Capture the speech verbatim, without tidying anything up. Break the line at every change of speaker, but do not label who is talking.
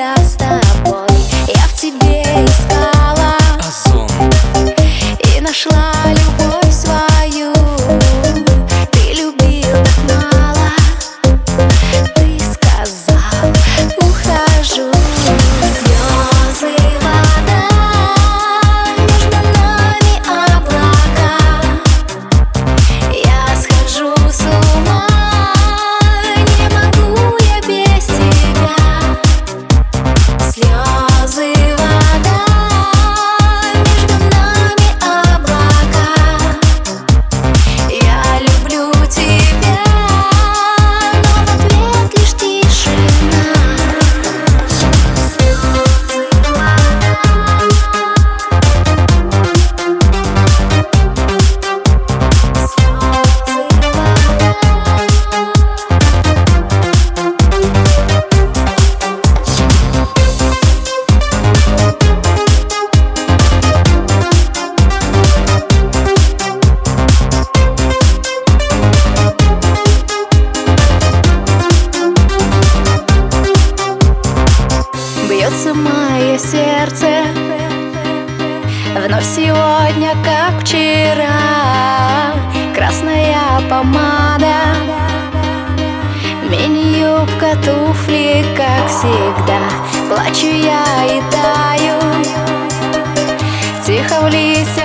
всегда с тобой. Я в тебе искала
Озон.
и нашла любовь свою. Ты любил так мало, ты сказал: ухожу. Слезы, вода, между нами облака. Я схожу с ума, не могу я без тебя. Слезы, вода, между нами облака. Я люблю тебя, но в ответ лишь тишина. Слезы, вода. Бьется мое сердце вновь сегодня, как вчера. Красная помада, мини-юбка, туфли, как всегда. Плачу я и таю, тихо в листьях